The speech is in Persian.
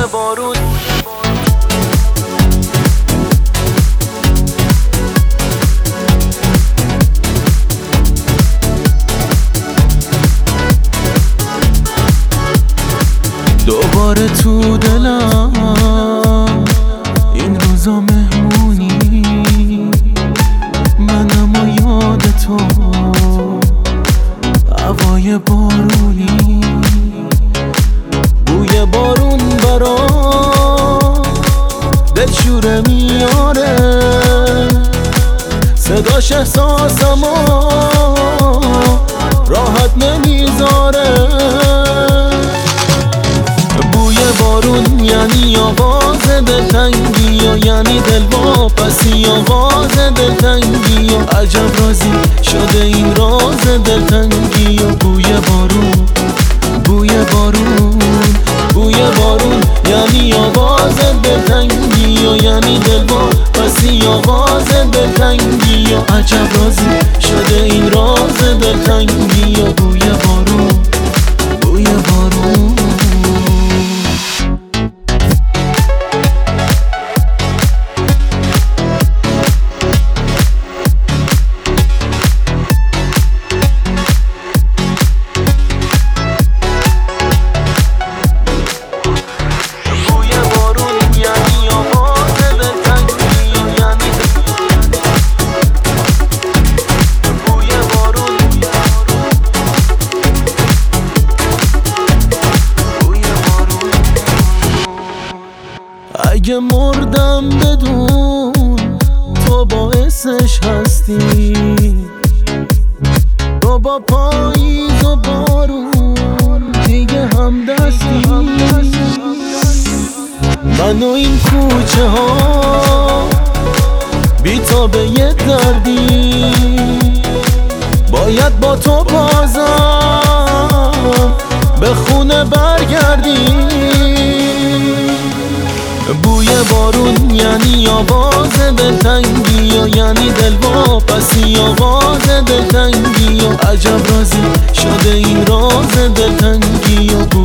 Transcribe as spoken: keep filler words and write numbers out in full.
بارون دوباره تو دلم این روزا مهمونی، منم و یاد تو هوای بارونی، بوی بارون برام دلشوره میاره، صداش احساسمو راحت نمیذاره. بوی بارون یعنی آواز دلتنگی و یعنی دل واپسی آواز دلتنگی و عجب رازی شده این راز دلتنگی و بوی بارون بوی بارون بوی بارون یعنی آواز دلتنگی و یعنی دل واپسی آواز دلتنگی و عجب رازی شده این راز دلتنگی و بوی بارون بوی بارون. اگه مردم بدون تو باعثش هستی، تو با پاییز و بارون دیگه هم دستی، من و این کوچه ها بی تا به یه دردی، باید با تو بازم به خونه برگردی. بوی بارون یعنی آواز دلتنگی و یعنی دل واپسی آواز دلتنگی و عجب رازی شده این راز دلتنگی و